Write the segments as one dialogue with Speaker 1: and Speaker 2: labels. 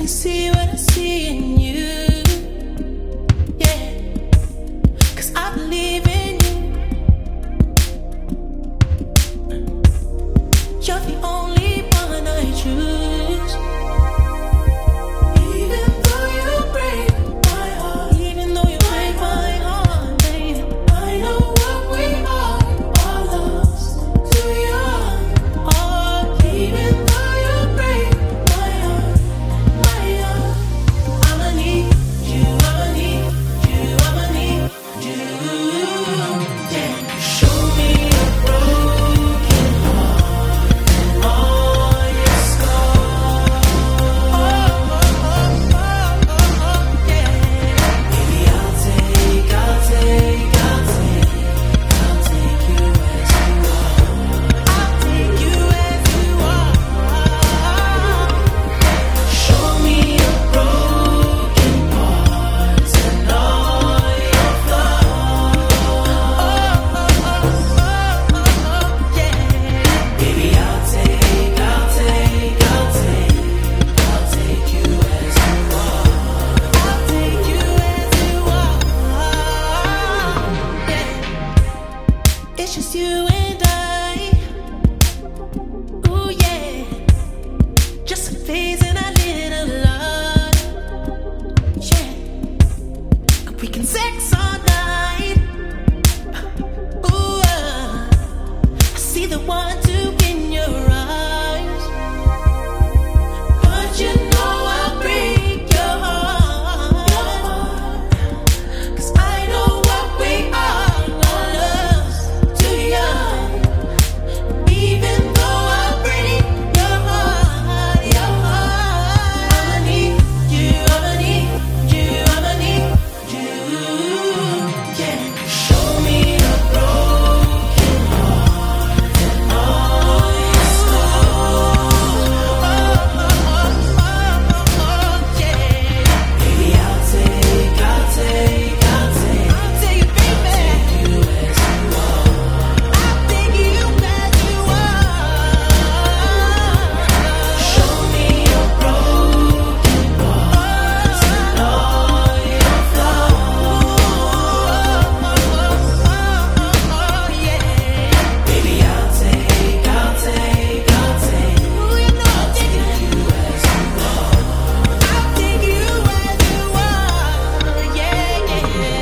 Speaker 1: see what I see in you. Yeah, 'cause I believe in you. You're the only one I choose. Even though you break my heart, even though you break my heart, baby, I know what we are lost to young. Oh, even though you break my heart, I'ma need you, I'ma need you, I'ma need you. Yeah, show me a broken heart and all your scars. Yeah. Baby, I'll take you as you are. I'll take you as you are. Show me your broken parts and all your flaws. Yeah. Baby, I'll take you as you are. I'll take you as you are. Yeah. It's just you and I. Ooh, yeah. Just a phase in our little love. Yeah. We can sex all night. Ooh, I see the one two in your eyes. But you know I'll break your heart. 'Cause I know what we are lost too young. Even though I break your heart, I'ma need you, I'ma need you, I'ma need you. Yeah, show me a broken heart and all your scars. Yeah, baby, I'll take you, baby. I'll take you as you are. I'll take you as you are. Show me your broken parts and all your flaws. Yeah, baby, I'll take you as you are. I'll take you as you are. Yeah,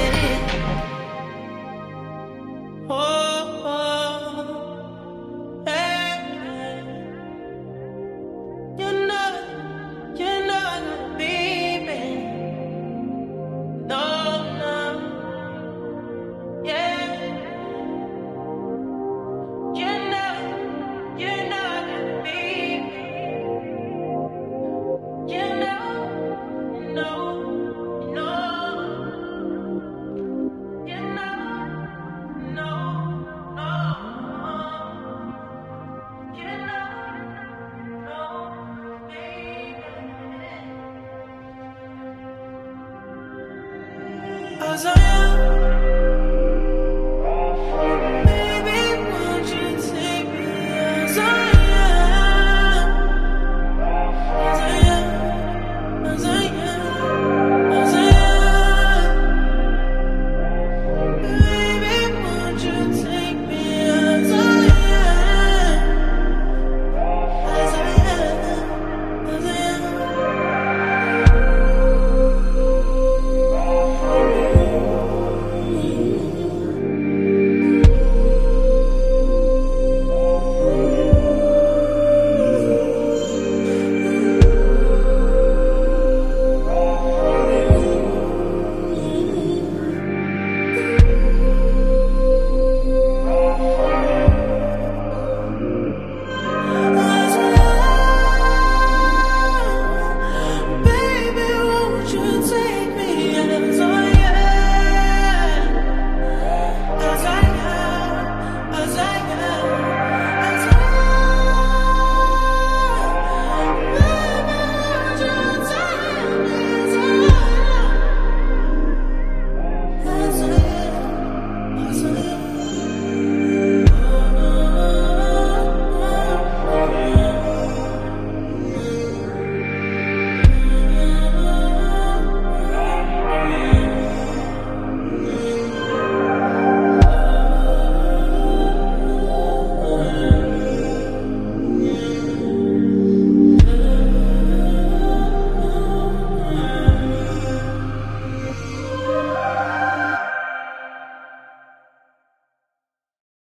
Speaker 1: yeah. Oh, hey. You're not gonna leave me. No, no, yeah. You're not gonna leave me. You know, no, no. You know, no, no. You know, no, baby. 'Cause I